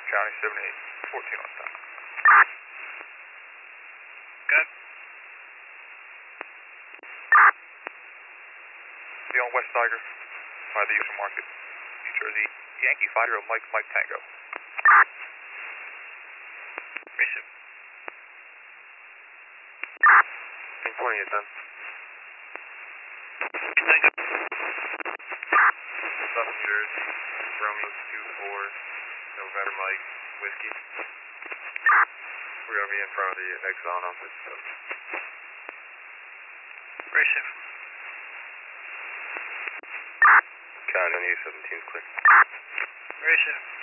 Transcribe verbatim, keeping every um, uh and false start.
County seven eight, fourteen on time. Good. Be on West Tiger by the Houston Market, New Jersey. Yankee five zero Mike Mike Tango. Receive. ten twenty is done. Tango. South New Jersey, Romeo two four, November Mike, Whiskey. We're going to be in front of the Exxon office. So. Receive. County seventeen is clear. Receive.